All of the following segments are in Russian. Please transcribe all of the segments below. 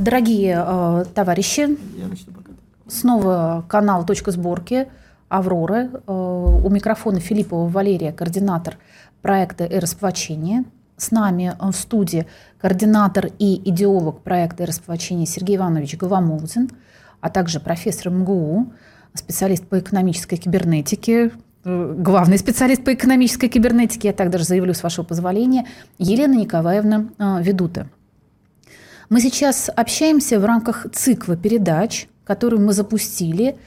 Дорогие товарищи, снова канал «Точка сборки» Авроры. У микрофона Филиппова Валерия, координатор проекта «Эросплочение». С нами в студии координатор и идеолог проекта «Эросплочение» Сергей Иванович Голомолдин, а также профессор МГУ, специалист по экономической кибернетике, главный специалист по экономической кибернетике, я так даже заявлю, с вашего позволения, Елена Николаевна Ведута. Мы сейчас общаемся в рамках цикла передач, который мы запустили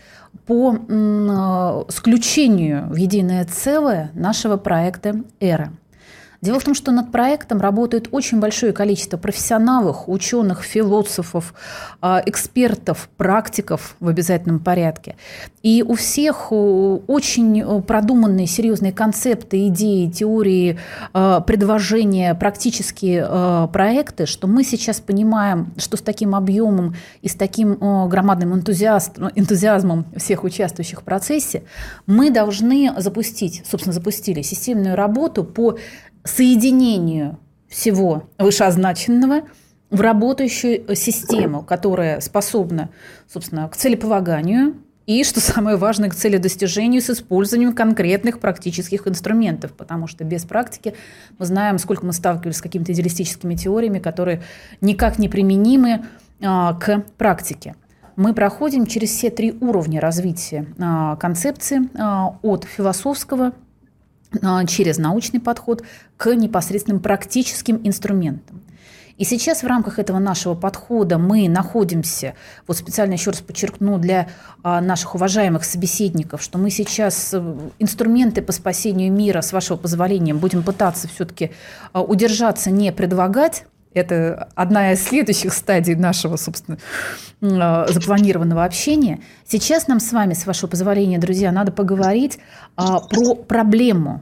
по сключению в единое целое нашего проекта «Эра». Дело в том, что над проектом работает очень большое количество профессионалов, ученых, философов, экспертов, практиков в обязательном порядке. И у всех очень продуманные, серьезные концепты, идеи, теории, предложения, практические проекты, что мы сейчас понимаем, что с таким объемом и с таким громадным энтузиазмом всех участвующих в процессе мы должны запустили системную работу по соединению всего вышеозначенного в работающую систему, которая способна, собственно, к целеполаганию и, что самое важное, к целедостижению с использованием конкретных практических инструментов, потому что без практики мы знаем, сколько мы сталкивались с какими-то идеалистическими теориями, которые никак не применимы к практике. Мы проходим через все три уровня развития концепции от философского через научный подход к непосредственным практическим инструментам. И сейчас в рамках этого нашего подхода мы находимся, вот специально еще раз подчеркну для наших уважаемых собеседников, что мы сейчас инструменты по спасению мира, с вашего позволения, будем пытаться все-таки удержаться, не предлагать. Это одна из следующих стадий нашего, собственно, запланированного общения. Сейчас нам с вами, с вашего позволения, друзья, надо поговорить про проблемы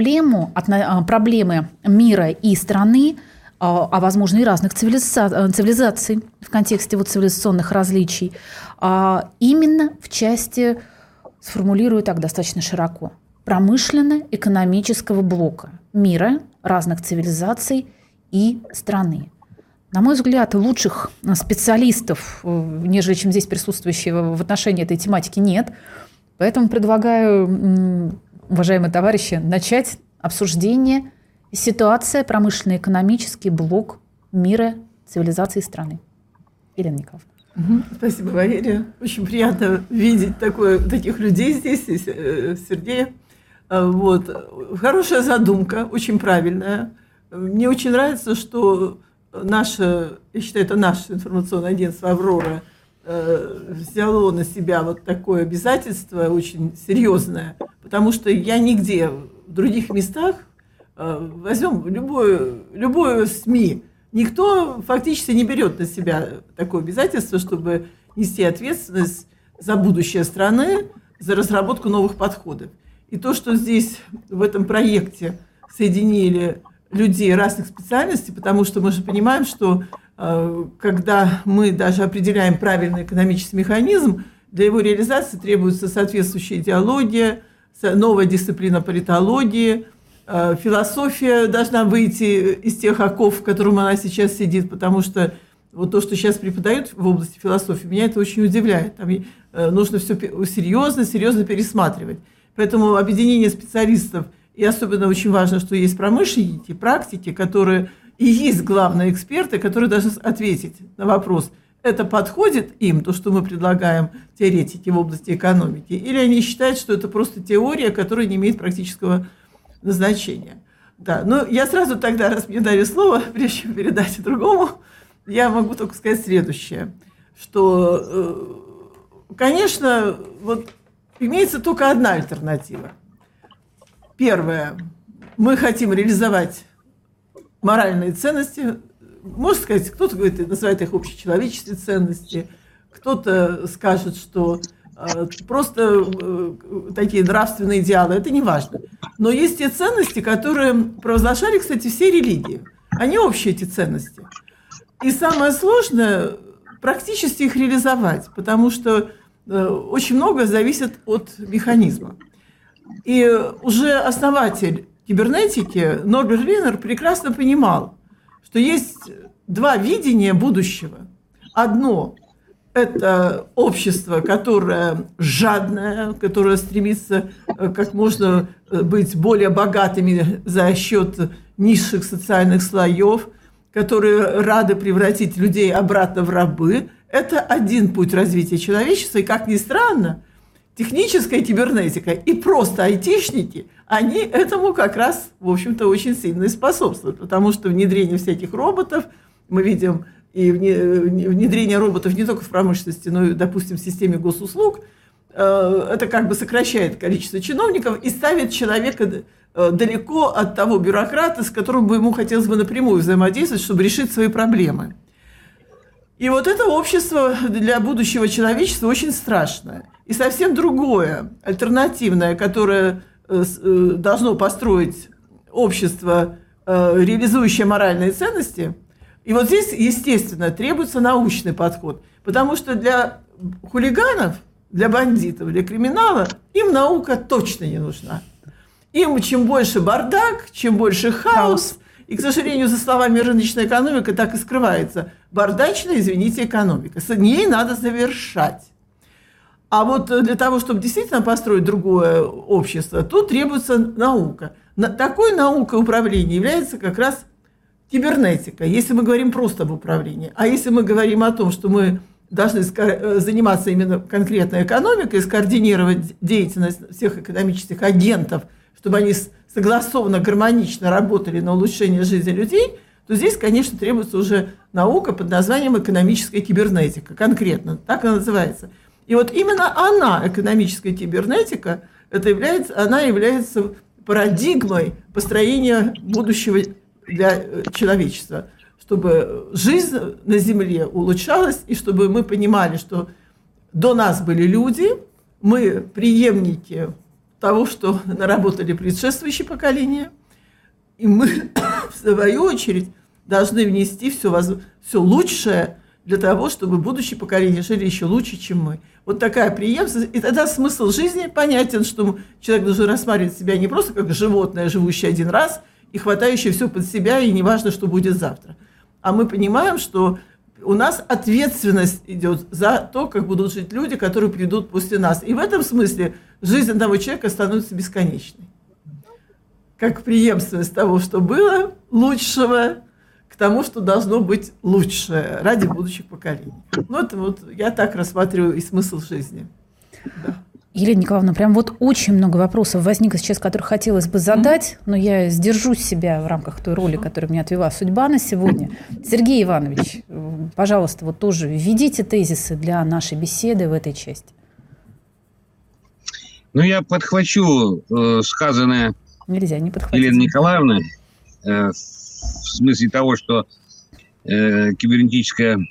мира и страны, а возможно и разных цивилизаций в контексте цивилизационных различий, именно в части, сформулирую так достаточно широко, промышленно-экономического блока мира, разных цивилизаций и страны. На мой взгляд, лучших специалистов, нежели чем здесь присутствующие в отношении этой тематики, нет. Поэтому предлагаю, уважаемые товарищи, начать обсуждение ситуации промышленно-экономический блок мира, цивилизации и страны. Елена Николаевна. Спасибо, Валерия. Очень приятно видеть таких людей здесь, Сергея. Хорошая задумка, очень правильная. Мне очень нравится, что я считаю, это наше информационное агентство «Аврора» взяло на себя такое обязательство очень серьезное, потому что я нигде в других местах, возьмем любое СМИ, никто фактически не берет на себя такое обязательство, чтобы нести ответственность за будущее страны, за разработку новых подходов. И то, что здесь в этом проекте соединили людей разных специальностей, потому что мы же понимаем, что когда мы даже определяем правильный экономический механизм, для его реализации требуется соответствующая идеология, новая дисциплина политологии, философия должна выйти из тех оков, в которых она сейчас сидит, потому что то, что сейчас преподают в области философии, меня это очень удивляет. Там нужно все серьезно пересматривать. Поэтому объединение специалистов, и особенно очень важно, что есть промышленники, практики, которые и есть главные эксперты, которые должны ответить на вопрос, это подходит им, то, что мы предлагаем теоретики в области экономики, или они считают, что это просто теория, которая не имеет практического назначения. Да, но я сразу тогда, раз мне дали слово, прежде чем передать другому, я могу только сказать следующее, что, конечно, имеется только одна альтернатива. Первое. Мы хотим реализовать моральные ценности. Можно сказать, кто-то называет их общечеловеческие ценности, кто-то скажет, что просто такие нравственные идеалы. Это не важно. Но есть те ценности, которые провозглашали, кстати, все религии. Они общие, эти ценности. И самое сложное – практически их реализовать, потому что очень многое зависит от механизма. И уже основатель кибернетики Норберт Винер прекрасно понимал, что есть два видения будущего. Одно – это общество, которое жадное, которое стремится как можно быть более богатыми за счет низших социальных слоев, которые рады превратить людей обратно в рабы. Это один путь развития человечества. И, как ни странно, техническая кибернетика и просто айтишники, они этому как раз, в общем-то, очень сильно и способствуют. Потому что внедрение всяких роботов, мы видим и внедрение роботов не только в промышленности, но и, допустим, в системе госуслуг, это как бы сокращает количество чиновников и ставит человека далеко от того бюрократа, с которым бы ему хотелось бы напрямую взаимодействовать, чтобы решить свои проблемы. И вот это общество для будущего человечества очень страшное. И совсем другое, альтернативное, которое должно построить общество, реализующее моральные ценности. И вот здесь, естественно, требуется научный подход. Потому что для хулиганов, для бандитов, для криминала им наука точно не нужна. Им чем больше бардак, чем больше хаос. И, к сожалению, за словами рыночная экономика так и скрывается. Бардачная, извините, экономика. С ней надо завершать. А вот для того, чтобы действительно построить другое общество, тут требуется наука. Такой наукой управления является как раз кибернетика, если мы говорим просто об управлении. А если мы говорим о том, что мы должны заниматься именно конкретной экономикой, скоординировать деятельность всех экономических агентов, чтобы они согласованно, гармонично работали на улучшение жизни людей, то здесь, конечно, требуется уже наука под названием экономическая кибернетика. Конкретно, так она называется. И вот именно она, экономическая кибернетика, она является парадигмой построения будущего для человечества, чтобы жизнь на Земле улучшалась, и чтобы мы понимали, что до нас были люди, мы преемники того, что наработали предшествующие поколения, и мы, в свою очередь, должны внести все лучшее для того, чтобы будущие поколения жили еще лучше, чем мы. Вот такая преемственность. И тогда смысл жизни понятен, что человек должен рассматривать себя не просто как животное, живущее один раз и хватающее все под себя, и неважно, что будет завтра. А мы понимаем, что у нас ответственность идет за то, как будут жить люди, которые придут после нас. И в этом смысле жизнь одного человека становится бесконечной. Как преемственность того, что было лучшего, к тому, что должно быть лучшее ради будущих поколений. Ну, это вот я так рассматриваю и смысл жизни. Да. Елена Николаевна, прям вот очень много вопросов возникло сейчас, которых хотелось бы задать, но я сдержу себя в рамках той роли, которую мне отвела судьба на сегодня. Сергей Иванович, пожалуйста, вот тоже введите тезисы для нашей беседы в этой части. Ну, я подхвачу сказанное Еленой Николаевной в смысле того, что кибернетическая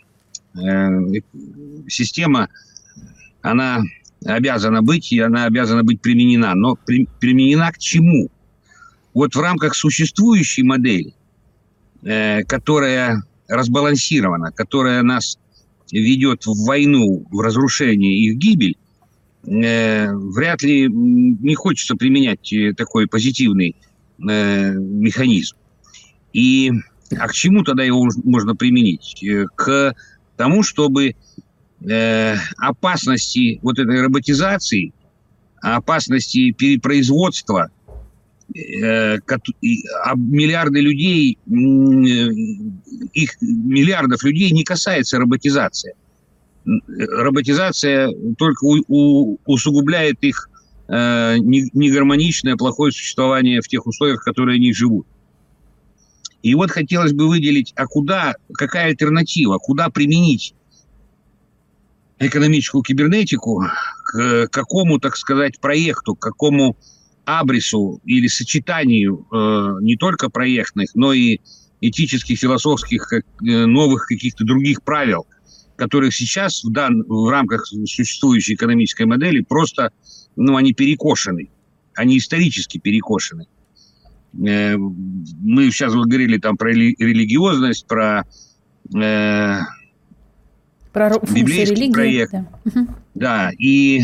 система, она обязана быть, и она обязана быть применена. Но применена к чему? Вот в рамках существующей модели, которая разбалансирована, которая нас ведет в войну, в разрушение и в гибель, вряд ли не хочется применять такой позитивный механизм. А к чему тогда его можно применить? К тому, чтобы опасности вот этой роботизации, опасности перепроизводства, миллиарды людей, миллиардов людей не касается роботизация. Роботизация только усугубляет их негармоничное, плохое существование в тех условиях, в которых они живут. И вот хотелось бы выделить, какая альтернатива, куда применить экономическую кибернетику, к какому, так сказать, проекту, к какому абрису или сочетанию не только проектных, но и этических, философских, новых каких-то других правил, которых сейчас в рамках существующей экономической модели просто, они перекошены, они исторически перекошены. Мы сейчас говорили там про религиозность, про библейский проект. Да, и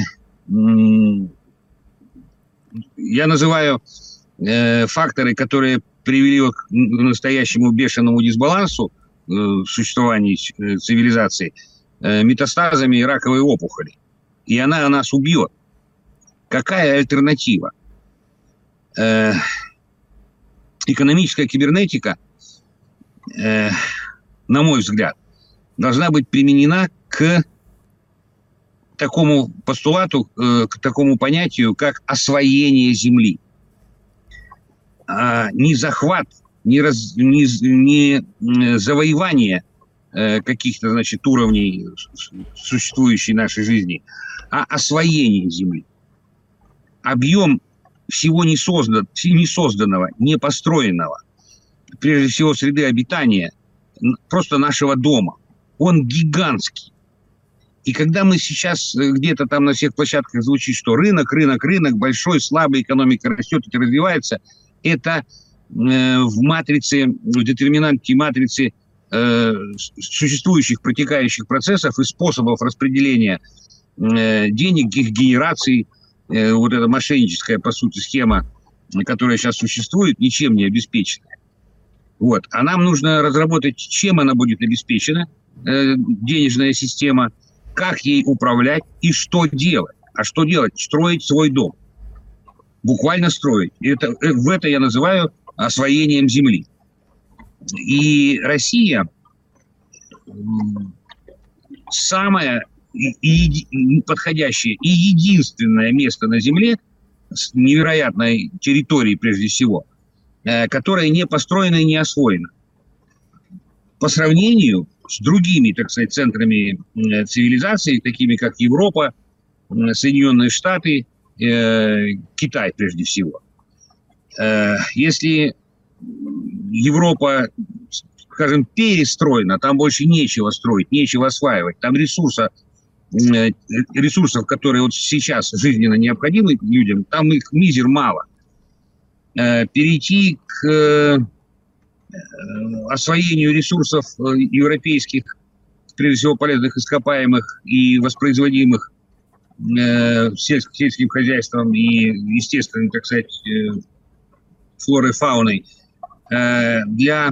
я называю факторы, которые привели к настоящему бешеному дисбалансу в существовании цивилизации. метастазами раковой опухоли. И она нас убьет. Какая альтернатива? Экономическая кибернетика, на мой взгляд, должна быть применена к такому постулату, к такому понятию, как освоение Земли. Не захват, не завоевание каких-то, значит, уровней существующей нашей жизни, а освоение Земли. Объем всего несозданного, не построенного, прежде всего среды обитания, просто нашего дома, он гигантский. И когда мы сейчас где-то там на всех площадках звучит, что рынок, большой, слабый, экономика растет и развивается, это в матрице, в детерминанте матрицы существующих протекающих процессов и способов распределения денег, их генерации, вот эта мошенническая, по сути, схема, которая сейчас существует, ничем не обеспеченная. Вот. А нам нужно разработать, чем она будет обеспечена, денежная система, как ей управлять и что делать. А что делать? Строить свой дом. Буквально строить. В это я называю освоением земли. И Россия самое подходящее и единственное место на земле с невероятной территорией, прежде всего, которое не построено и не освоено. По сравнению с другими, так сказать, центрами цивилизации, такими как Европа, Соединенные Штаты, Китай прежде всего. Если Европа, скажем, перестроена, там больше нечего строить, нечего осваивать, там ресурсов, которые вот сейчас жизненно необходимы людям, там их мизер мало. Перейти к освоению ресурсов европейских, прежде всего полезных ископаемых и воспроизводимых сельским хозяйством и естественной, так сказать, флорой, фауной, для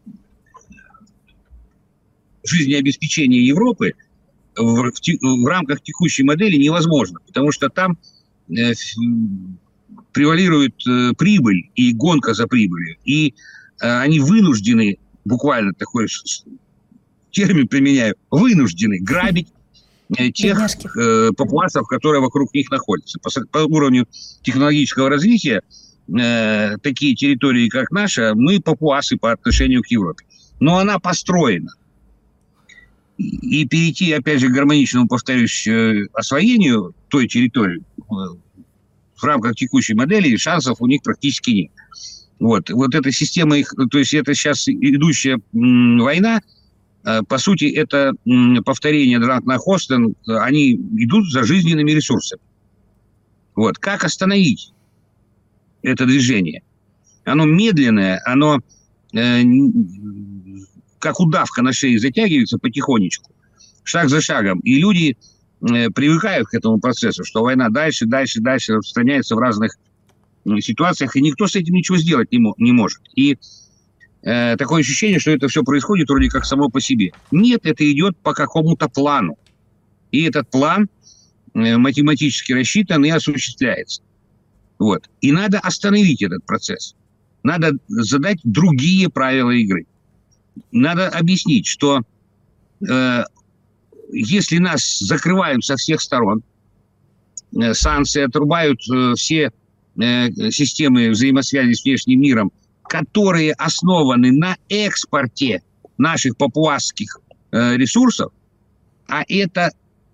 жизнеобеспечения Европы в рамках текущей модели невозможно, потому что там превалирует прибыль и гонка за прибылью, и они вынуждены, буквально такой термин применяю, вынуждены грабить тех папуасов, которые вокруг них находятся. По уровню технологического развития такие территории, как наша, мы папуасы по отношению к Европе. Но она построена. И перейти, опять же, к гармоничному, повторюсь, освоению той территории в рамках текущей модели шансов у них практически нет. Вот эта система их, то есть это сейчас идущая война, по сути, это повторение Дракна-Хостен, они идут за жизненными ресурсами. Вот. Как остановить это движение? Оно медленное, оно как удавка на шее затягивается потихонечку, шаг за шагом. И люди привыкают к этому процессу, что война дальше распространяется в разных ситуациях, и никто с этим ничего сделать не может. И такое ощущение, что это все происходит вроде как само по себе. Нет, это идет по какому-то плану. И этот план математически рассчитан и осуществляется. Вот. И надо остановить этот процесс. Надо задать другие правила игры. Надо объяснить, что если нас закрывают со всех сторон, санкции отрубают все системы взаимосвязи с внешним миром, которые основаны на экспорте наших папуасских ресурсов, а это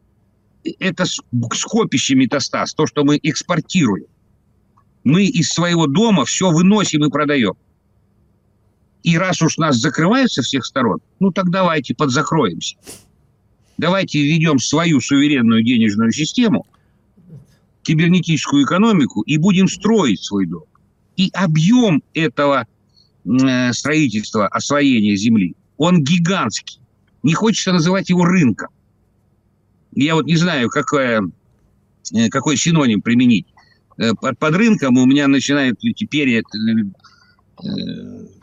скопище метастаз, то, что мы экспортируем. Мы из своего дома все выносим и продаем. И раз уж нас закрывают со всех сторон, ну так давайте подзакроемся. Давайте введем свою суверенную денежную систему, кибернетическую экономику и будем строить свой дом. И объем этого строительства, освоения земли, он гигантский. Не хочется называть его рынком. Я вот не знаю, какой синоним применить. Под рынком у меня начинают перья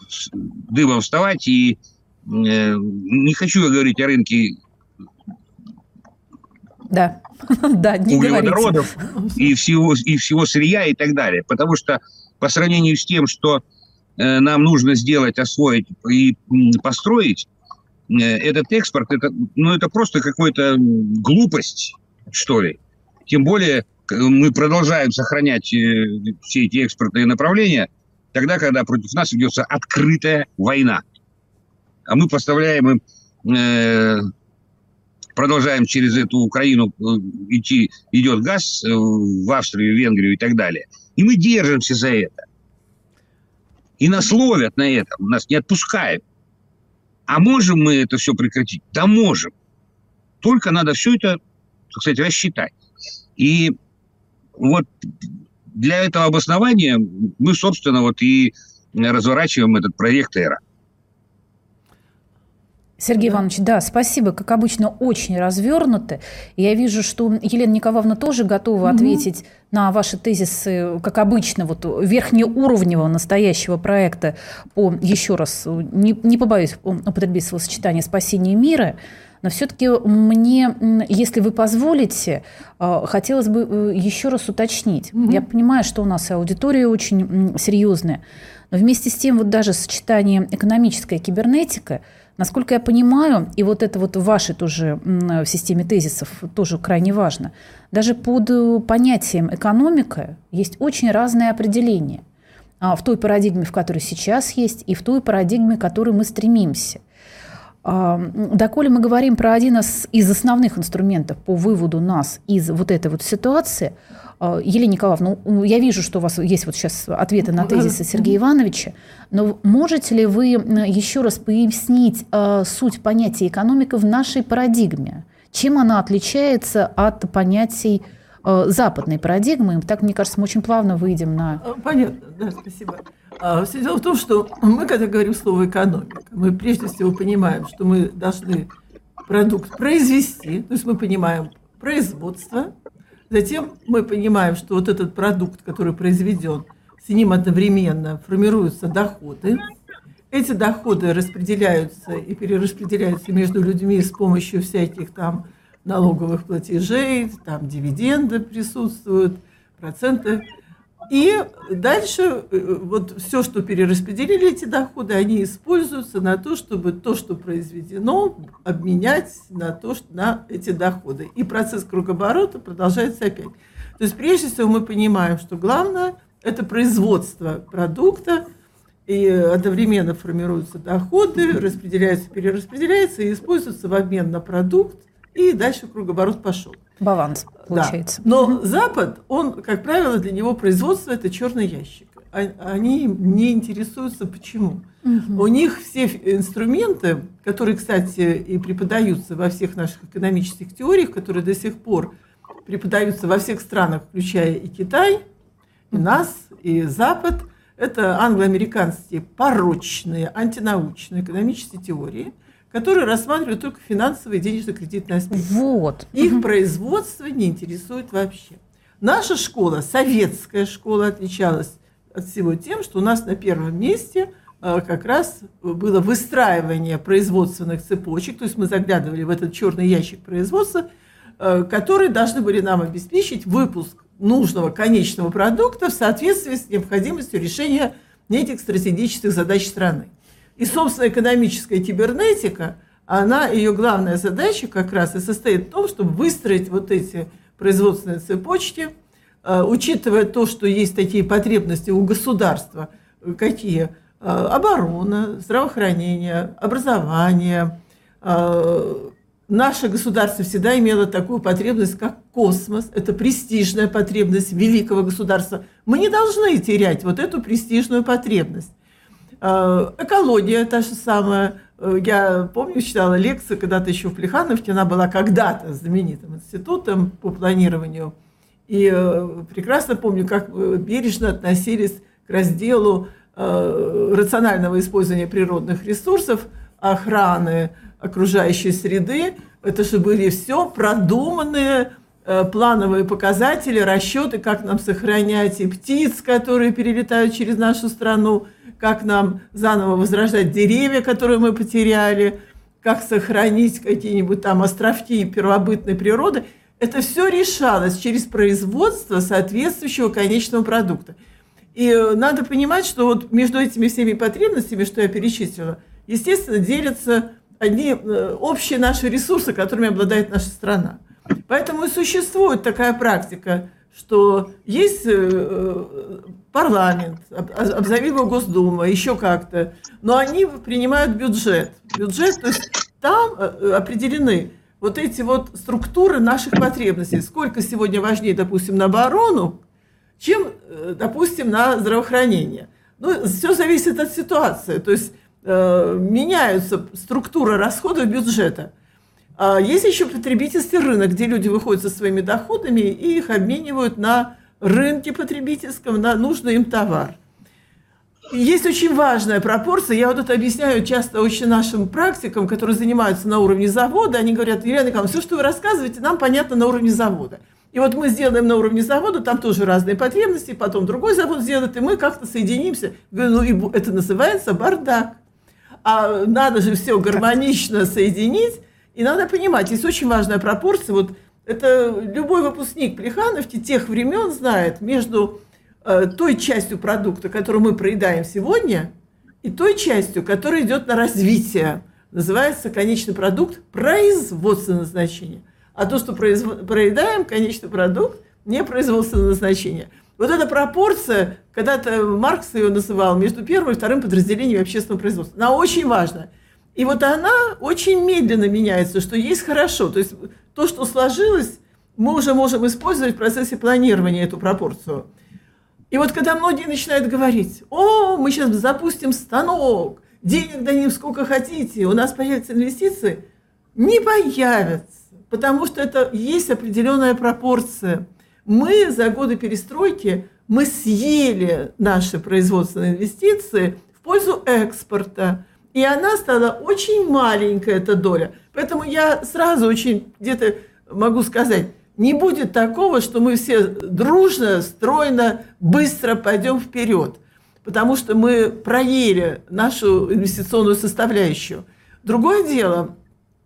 дыбом вставать, и не хочу я говорить о рынке Да, да, не углеводородов и всего сырья и так далее. Потому что по сравнению с тем, что нам нужно сделать, освоить и построить, этот экспорт, это просто какая-то глупость, что ли. Тем более мы продолжаем сохранять все эти экспортные направления тогда, когда против нас ведется открытая война. А мы поставляем им, продолжаем через эту Украину идет газ в Австрию, Венгрию и так далее. И мы держимся за это. И нас ловят на этом, нас не отпускают. А можем мы это все прекратить? Да можем. Только надо все это, так сказать, рассчитать. И вот для этого обоснования мы, собственно, вот и разворачиваем этот проект «Эра». Сергей Иванович, да, спасибо. Как обычно, очень развернуты. Я вижу, что Елена Николаевна тоже готова ответить на ваши тезисы, как обычно, вот верхнеуровневого настоящего проекта по, еще раз, не побоюсь употребить словосочетание, «спасению мира». Но все-таки мне, если вы позволите, хотелось бы еще раз уточнить. Я понимаю, что у нас аудитория очень серьезная, но вместе с тем вот даже сочетание экономическая кибернетика, насколько я понимаю, и вот это вот в вашей тоже в системе тезисов тоже крайне важно, даже под понятием экономика есть очень разные определения в той парадигме, в которой сейчас есть, и в той парадигме, к которой мы стремимся. Доколе мы говорим про один из основных инструментов по выводу нас из вот этой вот ситуации, Елена Николаевна, я вижу, что у вас есть вот сейчас ответы на тезисы Сергея Ивановича, но можете ли вы еще раз пояснить суть понятия экономика в нашей парадигме? Чем она отличается от понятий западной парадигмы? Так, мне кажется, мы очень плавно выйдем на... Понятно, да, спасибо. Все дело в том, что мы, когда говорим слово «экономика», мы прежде всего понимаем, что мы должны продукт произвести, то есть мы понимаем производство, затем мы понимаем, что вот этот продукт, который произведен, с ним одновременно формируются доходы. Эти доходы распределяются и перераспределяются между людьми с помощью всяких там налоговых платежей, там дивиденды присутствуют, проценты. И дальше вот все, что перераспределили эти доходы, они используются на то, чтобы то, что произведено, обменять на эти доходы. И процесс кругооборота продолжается опять. То есть прежде всего мы понимаем, что главное – это производство продукта, и одновременно формируются доходы, распределяются, перераспределяются и используются в обмен на продукт, и дальше кругооборот пошел. Баланс получается. Да. Но Запад, он, как правило, для него производство – это черный ящик. Они не интересуются почему. У них все инструменты, которые, кстати, и преподаются во всех наших экономических теориях, которые до сих пор преподаются во всех странах, включая и Китай, и нас, и Запад, это англо-американские порочные, антинаучные экономические теории, которые рассматривают только финансовые и денежно-кредитные аспекты. Вот. Их производство не интересует вообще. Наша школа, советская школа, отличалась от всего тем, что у нас на первом месте как раз было выстраивание производственных цепочек, то есть мы заглядывали в этот черный ящик производства, которые должны были нам обеспечить выпуск нужного конечного продукта в соответствии с необходимостью решения этих стратегических задач страны. И, собственно, экономическая кибернетика, ее главная задача как раз и состоит в том, чтобы выстроить вот эти производственные цепочки, учитывая то, что есть такие потребности у государства, какие оборона, здравоохранение, образование. Наше государство всегда имело такую потребность, как космос. Это престижная потребность великого государства. Мы не должны терять вот эту престижную потребность. Экология та же самая. Я помню, читала лекцию когда-то еще в Плехановке. Она была когда-то знаменитым институтом по планированию. И прекрасно помню, как бережно относились к разделу рационального использования природных ресурсов, охраны окружающей среды. Это же были все продуманные плановые показатели, расчеты, как нам сохранять и птиц, которые перелетают через нашу страну, как нам заново возрождать деревья, которые мы потеряли, как сохранить какие-нибудь там островки первобытной природы. Это все решалось через производство соответствующего конечного продукта. И надо понимать, что вот между этими всеми потребностями, что я перечислила, естественно, делятся одни общие наши ресурсы, которыми обладает наша страна. Поэтому и существует такая практика, что есть парламент, обзови его Госдума, еще как-то, но они принимают бюджет. Бюджет, то есть там определены вот эти вот структуры наших потребностей. Сколько сегодня важнее, допустим, на оборону, чем, допустим, на здравоохранение. Ну, все зависит от ситуации. То есть меняются структуры расходов бюджета. А есть еще потребительский рынок, где люди выходят со своими доходами и их обменивают на рынке потребительском, на нужный им товар. И есть очень важная пропорция. Я вот это объясняю часто очень нашим практикам, которые занимаются на уровне завода. Они говорят: Елена Николаевна, все, что вы рассказываете, нам понятно на уровне завода. И вот мы сделаем на уровне завода, там тоже разные потребности, потом другой завод сделает, и мы как-то соединимся. Я говорю, ну, это называется бардак. А надо же все гармонично соединить. И надо понимать, есть очень важная пропорция. Вот это любой выпускник Плехановки тех времен знает между той частью продукта, которую мы проедаем сегодня, и той частью, которая идет на развитие. Называется конечный продукт производственного назначения. А то, что проедаем, конечный продукт, не производственного назначения. Вот эта пропорция, когда-то Маркс ее называл между первым и вторым подразделением общественного производства. Она очень важна. И вот она очень медленно меняется, что есть хорошо. То есть то, что сложилось, мы уже можем использовать в процессе планирования эту пропорцию. И вот когда многие начинают говорить: о, мы сейчас запустим станок, денег дадим сколько хотите, у нас появятся инвестиции, не появятся, потому что это есть определенная пропорция. Мы за годы перестройки, мы съели наши производственные инвестиции в пользу экспорта. И она стала очень маленькая, эта доля. Поэтому я сразу очень где-то могу сказать, не будет такого, что мы все дружно, стройно, быстро пойдем вперед. Потому что мы проели нашу инвестиционную составляющую. Другое дело,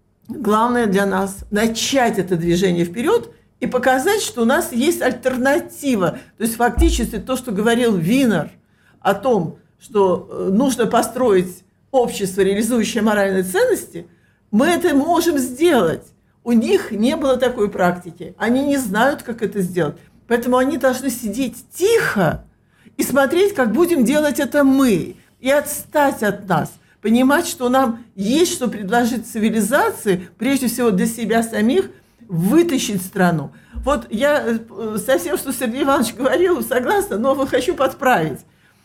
главное для нас начать это движение вперед и показать, что у нас есть альтернатива. То есть фактически то, что говорил Винер о том, что нужно построить общество, реализующее моральные ценности, мы это можем сделать. У них не было такой практики. Они не знают, как это сделать. Поэтому они должны сидеть тихо и смотреть, как будем делать это мы. И отстать от нас. Понимать, что нам есть что предложить цивилизации, прежде всего для себя самих, вытащить страну. Вот я со всем, что Сергей Иванович говорил, согласна, но хочу подправить.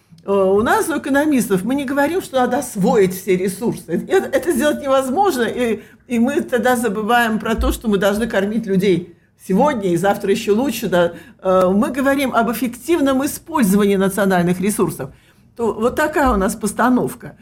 У нас, у экономистов, мы не говорим, что надо освоить все ресурсы. Это сделать невозможно, и мы тогда забываем про то, что мы должны кормить людей сегодня и завтра еще лучше. Да. Мы говорим об эффективном использовании национальных ресурсов. То вот такая у нас постановка.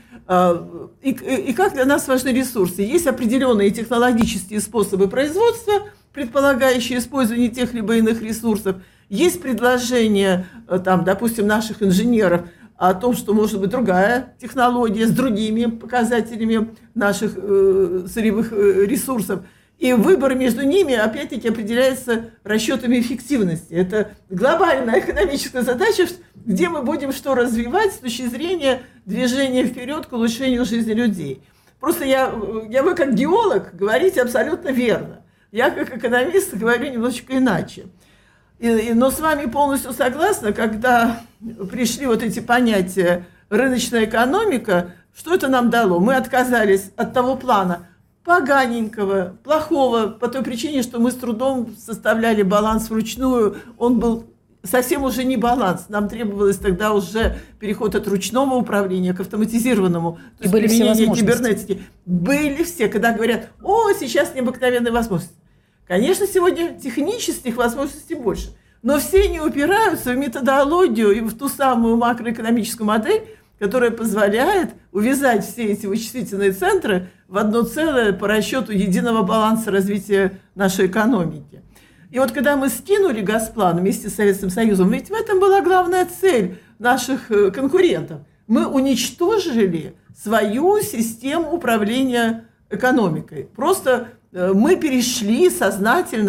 И как для нас важны ресурсы? Есть определенные технологические способы производства, предполагающие использование тех либо иных ресурсов. Есть предложения, там, допустим, наших инженеров о том, что может быть другая технология с другими показателями наших сырьевых ресурсов. И выбор между ними, опять-таки, определяется расчетами эффективности. Это глобальная экономическая задача, где мы будем что развивать с точки зрения движения вперед к улучшению жизни людей. Просто вы как геолог говорите абсолютно верно. Я как экономист говорю немножечко иначе. Но с вами полностью согласна, когда пришли вот эти понятия рыночная экономика, что это нам дало? Мы отказались от того плана поганенького, плохого, по той причине, что мы с трудом составляли баланс вручную, он был совсем уже не баланс. Нам требовалось тогда уже переход от ручного управления к автоматизированному, то есть применение кибернетики. Были все, когда говорят: о, сейчас необыкновенные возможности. Конечно, сегодня технических возможностей больше, но все не упираются в методологию и в ту самую макроэкономическую модель, которая позволяет увязать все эти вычислительные центры в одно целое по расчету единого баланса развития нашей экономики. И вот когда мы скинули Госплан вместе с Советским Союзом, ведь в этом была главная цель наших конкурентов. Мы уничтожили свою систему управления экономикой. Просто мы перешли сознательно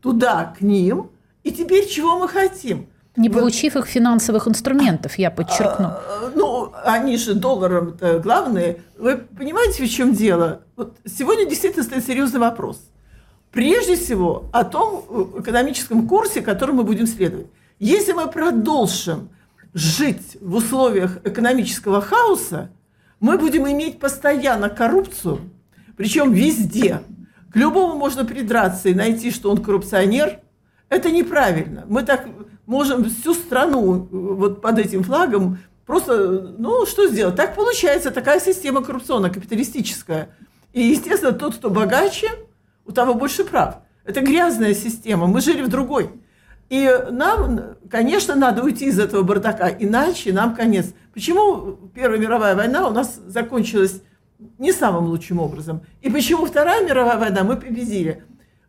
туда, к ним, и теперь чего мы хотим? Не получив их финансовых инструментов, я подчеркну. Ну, они же долларом-то главные. Вы понимаете, в чем дело? Вот сегодня действительно стоит серьезный вопрос. Прежде всего, о том экономическом курсе, который мы будем следовать. Если мы продолжим жить в условиях экономического хаоса, мы будем иметь постоянно коррупцию, причем везде. К любому можно придраться и найти, что он коррупционер. Это неправильно. Мы так можем всю страну вот под этим флагом просто, ну, что сделать? Так получается, такая система коррупционная, капиталистическая. И, естественно, тот, кто богаче, у того больше прав. Это грязная система, мы жили в другой. И нам, конечно, надо уйти из этого бардака, иначе нам конец. Почему Первая мировая война у нас закончилась не самым лучшим образом? И почему Вторая мировая война мы победили?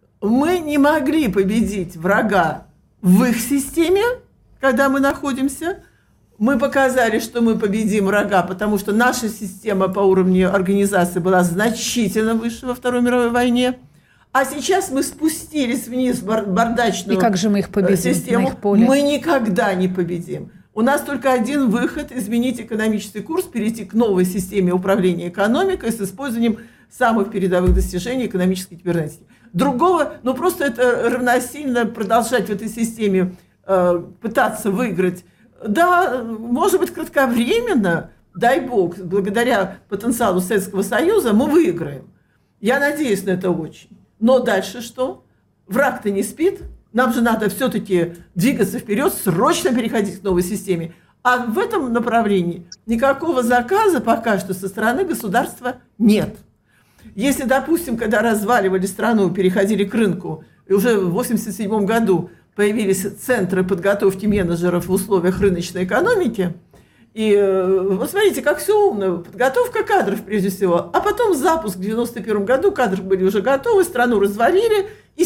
Мы не могли победить врага в их системе, когда мы находимся. Мы показали, что мы победим врага, потому что наша система по уровню организации была значительно выше во Второй мировой войне. А сейчас мы спустились вниз в бардачную систему. И как же мы их победим на их поле? Мы никогда не победим. У нас только один выход – изменить экономический курс, перейти к новой системе управления экономикой с использованием самых передовых достижений экономической кибернетики. Другого, ну просто это равносильно продолжать в этой системе пытаться выиграть. Да, может быть, кратковременно, дай бог, благодаря потенциалу Советского Союза мы выиграем. Я надеюсь на это очень. Но дальше что? Враг-то не спит. Нам же надо все-таки двигаться вперед, срочно переходить к новой системе. А в этом направлении никакого заказа пока что со стороны государства нет. Если, допустим, когда разваливали страну, переходили к рынку, и уже в 1987 году появились центры подготовки менеджеров в условиях рыночной экономики, и вот смотрите, как все умно. Подготовка кадров, прежде всего. А потом запуск в 1991 году, кадры были уже готовы, страну развалили. И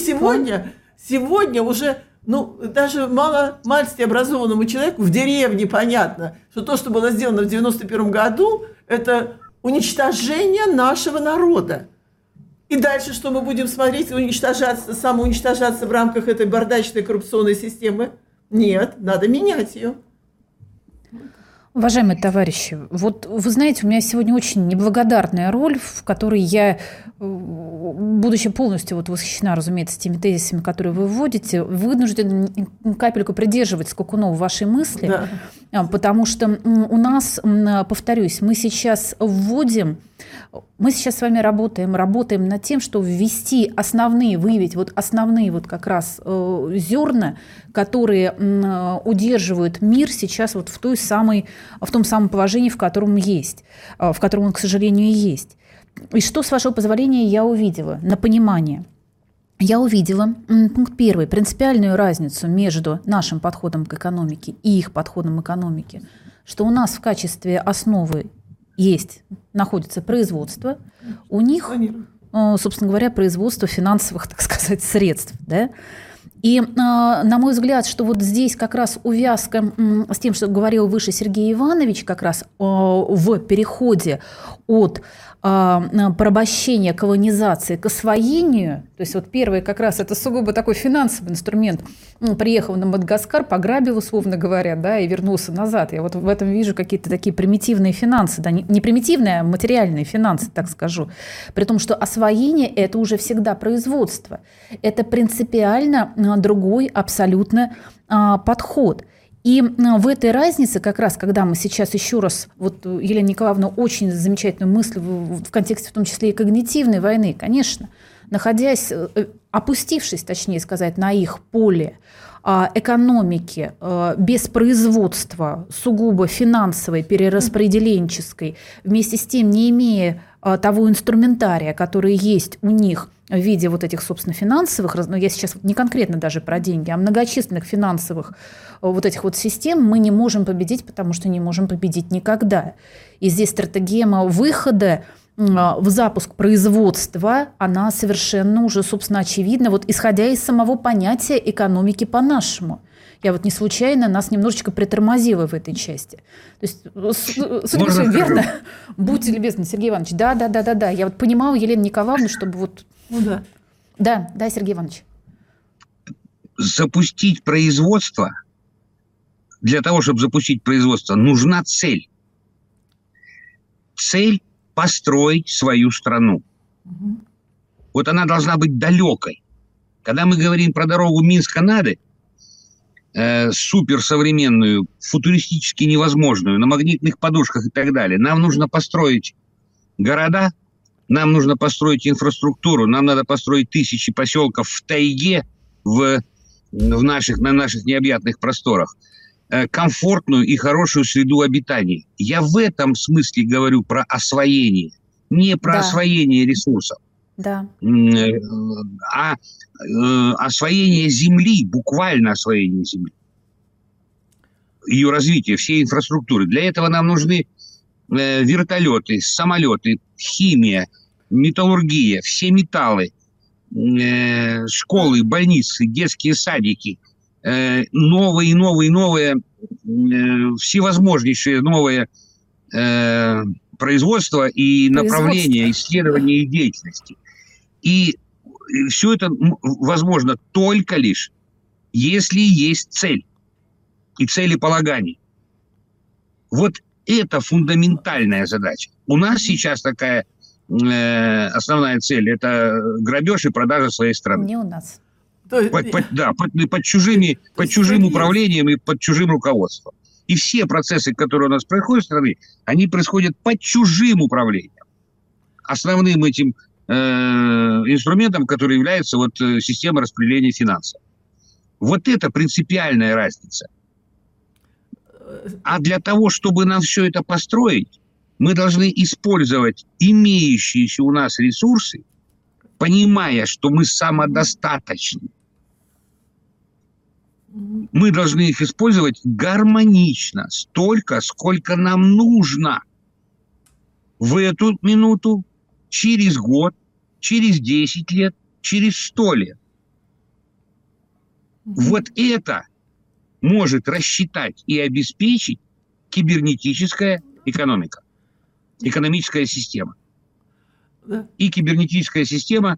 сегодня уже, ну, даже маломальски образованному человеку в деревне понятно, что то, что было сделано в 1991 году, это уничтожение нашего народа. И дальше что мы будем смотреть? Самоуничтожаться в рамках этой бардачной коррупционной системы? Нет, надо менять ее. Уважаемые товарищи, вот вы знаете, у меня сегодня очень неблагодарная роль, в которой я, будучи полностью вот восхищена, разумеется, теми тезисами, которые вы вводите, вынуждена капельку придерживать скакунов вашей мысли, да. Потому что у нас, повторюсь, мы сейчас с вами работаем над тем, чтобы выявить основные вот как раз зерна, которые удерживают мир сейчас вот в том самом положении, в котором он, к сожалению, и есть. И что, с вашего позволения, я увидела на понимание? Я увидела, пункт первый, принципиальную разницу между нашим подходом к экономике и их подходом к экономике, что у нас в качестве основы находится производство, у них, собственно говоря, производство финансовых, так сказать, средств. Да? И, на мой взгляд, что вот здесь как раз увязка с тем, что говорил выше Сергей Иванович, как раз в переходе от порабощения, колонизации к освоению, то есть вот первый как раз это сугубо такой финансовый инструмент, приехал на Мадагаскар, пограбил, условно говоря, да, и вернулся назад. Я вот в этом вижу какие-то такие примитивные финансы, да, не примитивные, а материальные финансы, так скажу. При том, что освоение – это уже всегда производство. Это принципиально другой абсолютно подход. И в этой разнице, как раз, когда мы сейчас еще раз, вот Елена Николаевна очень замечательную мысль в контексте в том числе и когнитивной войны, конечно, опустившись, точнее сказать, на их поле экономики, без производства, сугубо финансовой, перераспределенческой, вместе с тем не имея того инструментария, который есть у них в виде вот этих, собственно, финансовых, но я сейчас не конкретно даже про деньги, а многочисленных финансовых вот этих вот систем, мы не можем победить, потому что не можем победить никогда. И здесь стратегема выхода в запуск производства, она совершенно уже, собственно, очевидна, вот исходя из самого понятия экономики по-нашему. Я вот не случайно нас немножечко притормозила в этой части. То есть, судя по всему, верно? Будьте любезны, Сергей Иванович. Да. Я вот понимала Елену Николаевну, чтобы вот... Ну да. Да, Сергей Иванович. запустить производство, для того, чтобы запустить производство, нужна цель. Цель – построить свою страну. Вот она должна быть далекой. Когда мы говорим про дорогу Минск-Канады, суперсовременную, футуристически невозможную, на магнитных подушках и так далее, нам нужно построить города, нам нужно построить инфраструктуру, нам надо построить тысячи поселков в тайге, на наших необъятных просторах, комфортную и хорошую среду обитания. Я в этом смысле говорю про освоение, не про освоение ресурсов, а освоение земли, буквально освоение земли, ее развитие, всей инфраструктуры. Для этого нам нужны вертолеты, самолеты, химия, металлургия, все металлы, школы, больницы, детские садики, новые, всевозможнейшие новые производства и направления исследования и деятельности. И все это возможно только лишь, если есть цель и целеполагание. Вот это фундаментальная задача. У нас сейчас такая основная цель – это грабеж и продажа своей страны. Не у нас. Под чужим управлением и под чужим руководством. И все процессы, которые у нас происходят в стране, они происходят под чужим управлением. Основным этим инструментом, который является система распределения финансов. Вот это принципиальная разница. А для того, чтобы нам все это построить, мы должны использовать имеющиеся у нас ресурсы, понимая, что мы самодостаточны. Мы должны их использовать гармонично, столько, сколько нам нужно в эту минуту, через год, через 10 лет, через 100 лет. Вот это может рассчитать и обеспечить кибернетическая экономика, экономическая система. И кибернетическая система,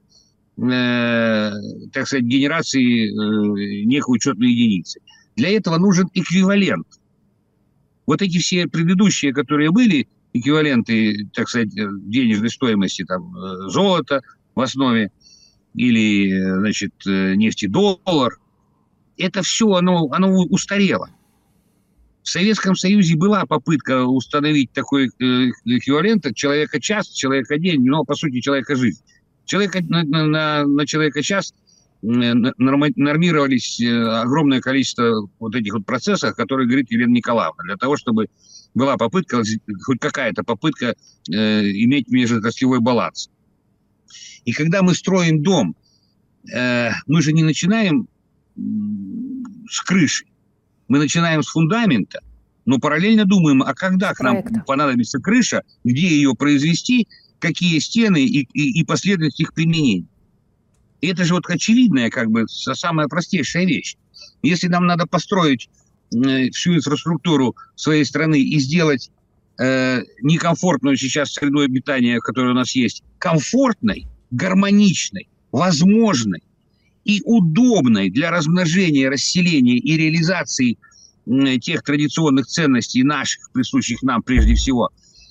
так сказать, генерации некой учетной единицы. Для этого нужен эквивалент. Вот эти все предыдущие, которые были, эквиваленты, так сказать, денежной стоимости, там, золота в основе или, значит, нефть-доллар, это все, оно устарело. В Советском Союзе была попытка установить такой эквивалент человека-час, человека-день, но, по сути, человека-жизнь. На человека-час нормировались огромное количество вот этих вот процессов, о которых говорит Елена Николаевна, для того, чтобы была попытка, хоть какая-то попытка иметь межотраслевой баланс. И когда мы строим дом, мы же не начинаем с крыши, мы начинаем с фундамента, но параллельно думаем, а когда к нам понадобится крыша, где ее произвести, какие стены и последовательность их применения. И это же вот очевидная, как бы, самая простейшая вещь. Если нам надо построить всю инфраструктуру своей страны и сделать некомфортную сейчас среду обитания, которая у нас есть, комфортной, гармоничной, возможной и удобной для размножения, расселения и реализации тех традиционных ценностей наших, присущих нам прежде всего,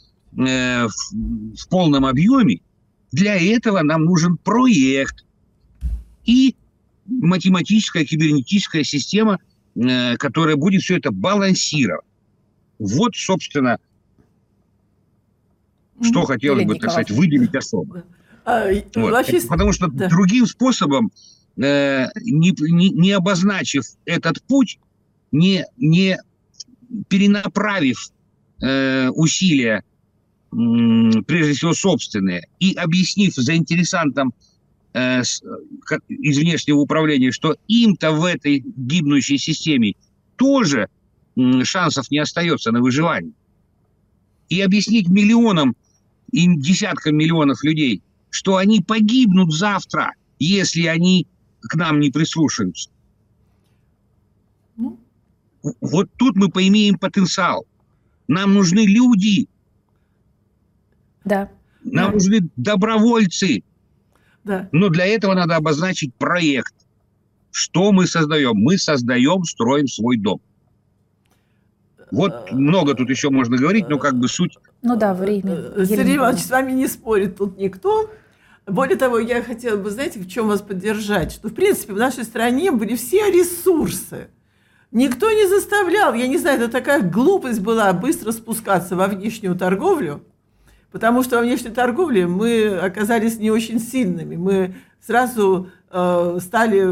в полном объеме, для этого нам нужен проект и математическая кибернетическая система, которая будет все это балансировать. Вот, собственно, что хотелось бы, так сказать, выделить особо. Вот. Потому что другим способом, не обозначив этот путь, не перенаправив усилия, прежде всего собственные, и объяснив заинтересантам из внешнего управления, что им-то в этой гибнущей системе тоже шансов не остается на выживание. И объяснить миллионам и десяткам миллионов людей, что они погибнут завтра, если они к нам не прислушаются. Вот тут мы поимеем потенциал. Нам нужны люди. Да. Нам нужны добровольцы. Да. Но для этого надо обозначить проект. Что мы создаем? Мы создаем, строим свой дом. Вот много тут еще можно говорить, но как бы суть... Ну да, время. Сергей Иванович, с вами не спорит тут никто. Более того, я хотела бы, знаете, в чем вас поддержать, что, в принципе, в нашей стране были все ресурсы. Никто не заставлял, я не знаю, это такая глупость была быстро спускаться во внешнюю торговлю, потому что во внешней торговле мы оказались не очень сильными. Мы сразу стали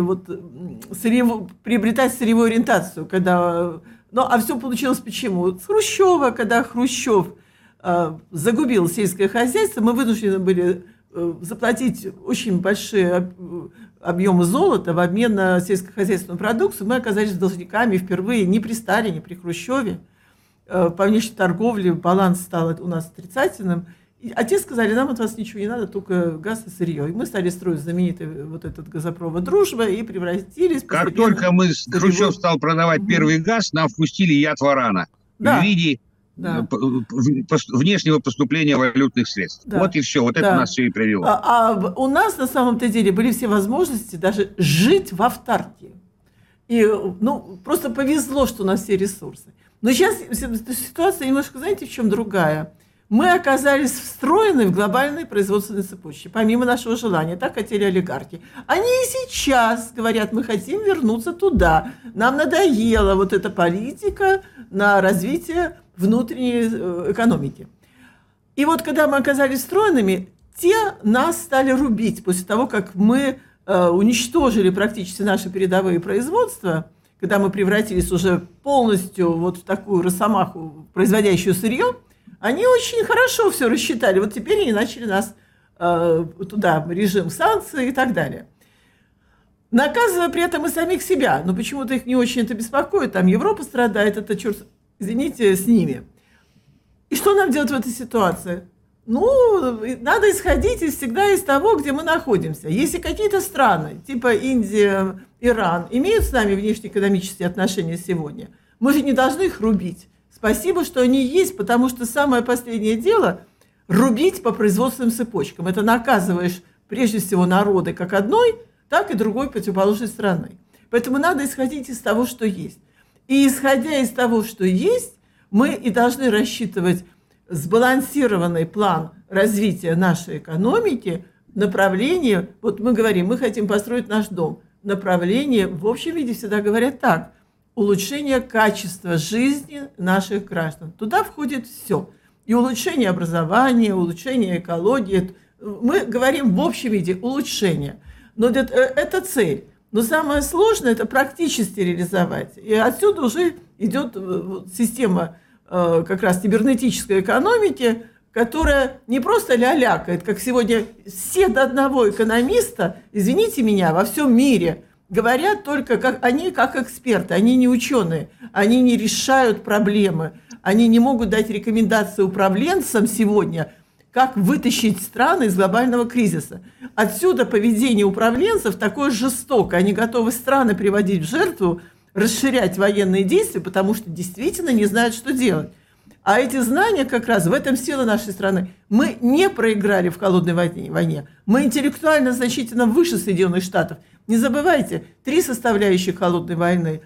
приобретать сырьевую ориентацию, когда... Ну, а все получилось почему? С Хрущева, когда Хрущев загубил сельское хозяйство, мы вынуждены были заплатить очень большие объемы золота в обмен на сельскохозяйственную продукцию. Мы оказались должниками впервые не при Сталине, не при Хрущеве. По внешней торговле баланс стал у нас отрицательным. А те сказали, нам от вас ничего не надо, только газ и сырье. И мы стали строить знаменитый вот этот газопровод «Дружба» и превратились... Как только Хрущев стал продавать первый газ, нам впустили яд варана в виде внешнего поступления валютных средств. Да. Вот и все, вот это нас все и привело. А у нас на самом-то деле были все возможности даже жить в автаркии. И просто повезло, что у нас все ресурсы. Но сейчас ситуация немножко, знаете, в чем другая? Мы оказались встроены в глобальные производственные цепочки, помимо нашего желания. Так хотели олигархи. Они и сейчас говорят, мы хотим вернуться туда. Нам надоела вот эта политика на развитие внутренней экономики. И вот когда мы оказались встроенными, те нас стали рубить после того, как мы уничтожили практически наши передовые производства, когда мы превратились уже полностью вот в такую росомаху, производящую сырье. Они очень хорошо все рассчитали. Вот теперь они начали нас туда, режим санкций и так далее. Наказывая при этом и самих себя. Но почему-то их не очень это беспокоит. Там Европа страдает, это, черт, извините, с ними. И что нам делать в этой ситуации? Надо исходить всегда из того, где мы находимся. Если какие-то страны, типа Индия, Иран, имеют с нами внешнеэкономические отношения сегодня, мы же не должны их рубить. Спасибо, что они есть, потому что самое последнее дело – рубить по производственным цепочкам. Это наказываешь прежде всего народы как одной, так и другой противоположной страны. Поэтому надо исходить из того, что есть. И исходя из того, что есть, мы и должны рассчитывать сбалансированный план развития нашей экономики, направление, вот мы говорим, мы хотим построить наш дом, направление, в общем виде всегда говорят так – улучшение качества жизни наших граждан. Туда входит все. И улучшение образования, улучшение экологии. Мы говорим в общем виде улучшение. Но это цель. Но самое сложное – это практически реализовать. И отсюда уже идет система как раз кибернетической экономики, которая не просто лялякает, как сегодня все до одного экономиста, извините меня, во всем мире – говорят только, они как эксперты, они не ученые, они не решают проблемы, они не могут дать рекомендации управленцам сегодня, как вытащить страны из глобального кризиса. Отсюда поведение управленцев такое жестокое, они готовы страны приводить в жертву, расширять военные действия, потому что действительно не знают, что делать. А эти знания как раз в этом сила нашей страны. Мы не проиграли в холодной войне, мы интеллектуально значительно выше Соединенных Штатов. Не забывайте, 3 составляющих холодной войны.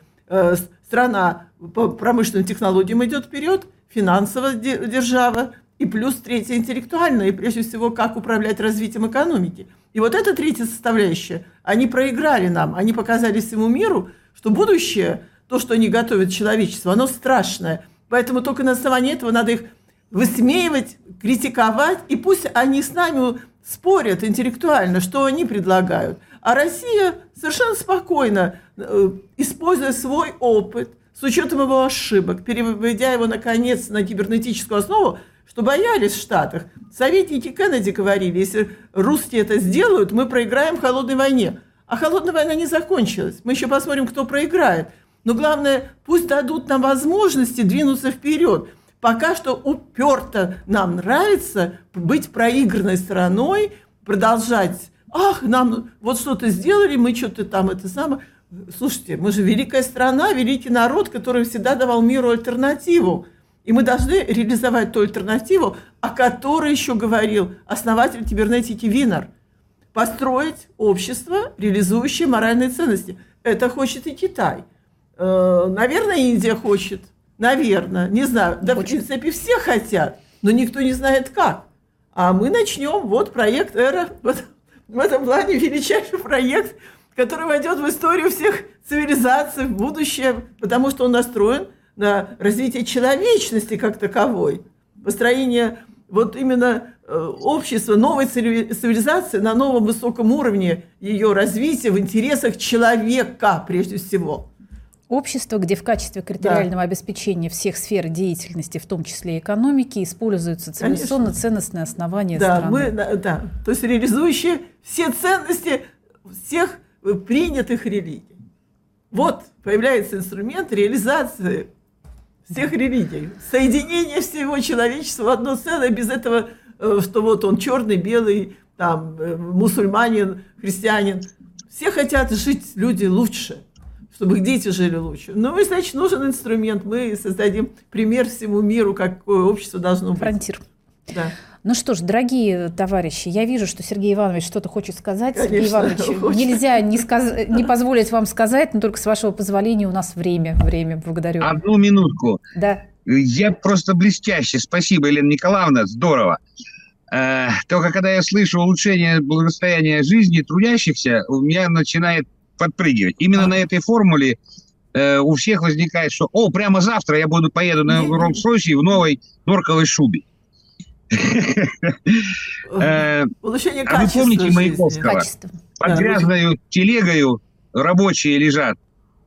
Страна по промышленным технологиям идет вперед, финансовая держава, и плюс 3 интеллектуальная, и прежде всего, как управлять развитием экономики. И вот эта 3 составляющая, они проиграли нам, они показали всему миру, что будущее, то, что они готовят человечеству, оно страшное. Поэтому только на основании этого надо их высмеивать, критиковать, и пусть они с нами спорят интеллектуально, что они предлагают. А Россия совершенно спокойно, используя свой опыт, с учетом его ошибок, переведя его, наконец, на кибернетическую основу, что боялись в Штатах. Советники Кеннеди говорили, если русские это сделают, мы проиграем в холодной войне. А холодная война не закончилась. Мы еще посмотрим, кто проиграет. Но главное, пусть дадут нам возможности двинуться вперед. Пока что уперто нам нравится быть проигранной стороной, продолжать. Ах, нам вот что-то сделали, мы что-то там это самое. Слушайте, мы же великая страна, великий народ, который всегда давал миру альтернативу. И мы должны реализовать ту альтернативу, о которой еще говорил основатель кибернетики Винер. Построить общество, реализующее моральные ценности. Это хочет и Китай. Наверное, Индия хочет. Наверное, не знаю. Да, в принципе, все хотят, но никто не знает как. А мы начнем. Вот проект «Эра». Вот, в этом плане величайший проект, который войдет в историю всех цивилизаций в будущее, потому что он настроен на развитие человечности как таковой. Построение вот именно общества, новой цивилизации на новом высоком уровне ее развития в интересах человека прежде всего. Общество, где в качестве критериального обеспечения всех сфер деятельности, в том числе экономики, используются цивилизационно-ценностные основания страны. То есть реализующие все ценности всех принятых религий. Вот появляется инструмент реализации всех религий. Соединение всего человечества в одно целое, без этого, что вот он черный, белый, там, мусульманин, христианин. Все хотят жить люди лучше, чтобы их дети жили лучше. Ну, и, значит, нужен инструмент. Мы создадим пример всему миру, какое общество должно быть. Фронтир. Да. Ну что ж, дорогие товарищи, я вижу, что Сергей Иванович что-то хочет сказать. Конечно, Сергей Иванович, нельзя не позволить вам сказать, но только с вашего позволения у нас время. Благодарю. Одну минутку. Да. Я просто блестяще. Спасибо, Елена Николаевна, здорово. Только когда я слышу улучшение благосостояния жизни трудящихся, у меня начинает подпрыгивать. Именно на этой формуле у всех возникает, что прямо завтра я поеду на Роллс-Ройсе в новой норковой шубе. Улучшение а вы помните Маяковского? Под грязной телегою рабочие лежат.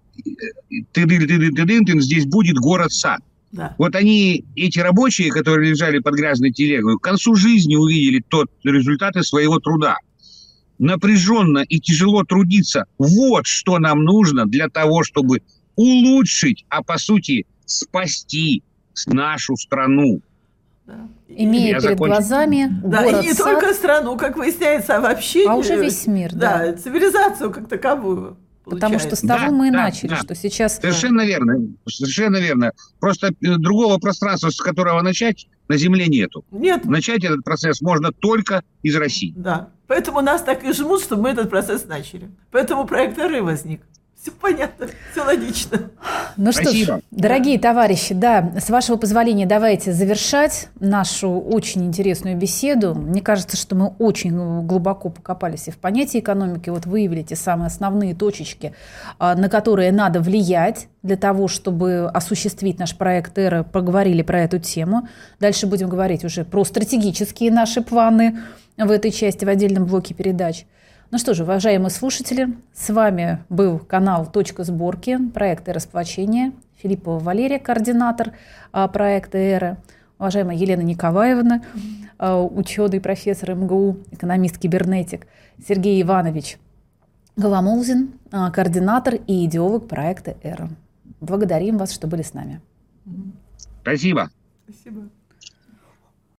Ты-дын, здесь будет город-сад. Да. Вот они, эти рабочие, которые лежали под грязной телегой, к концу жизни увидели результаты своего труда. Напряженно и тяжело трудиться. Вот что нам нужно для того, чтобы улучшить, а по сути спасти нашу страну. Да. Имея перед глазами город, и не только страну, как выясняется, а вообще... А уже весь мир, да. Цивилизацию как таковую. Потому что с того мы и начали, что сейчас... Совершенно верно. Просто другого пространства, с которого начать, на Земле нету. Нет. Начать этот процесс можно только из России. Да. Поэтому нас так и жмут, чтобы мы этот процесс начали. Поэтому проект «Эра» возник. Все понятно, все логично. Ну что ж, дорогие товарищи, с вашего позволения давайте завершать нашу очень интересную беседу. Мне кажется, что мы очень глубоко покопались и в понятии экономики, вот выявили те самые основные точечки, на которые надо влиять для того, чтобы осуществить наш проект «Эра», поговорили про эту тему. Дальше будем говорить уже про стратегические наши планы в этой части, в отдельном блоке передач. Ну что же, уважаемые слушатели, с вами был канал «Точка сборки», проект «Эра-сплочение», Филиппова Валерия, координатор проекта «Эра», уважаемая Елена Николаевна, ученый, профессор МГУ, экономист-кибернетик, Сергей Иванович Голомолзин, координатор и идеолог проекта «Эра». Благодарим вас, что были с нами. Спасибо. Спасибо.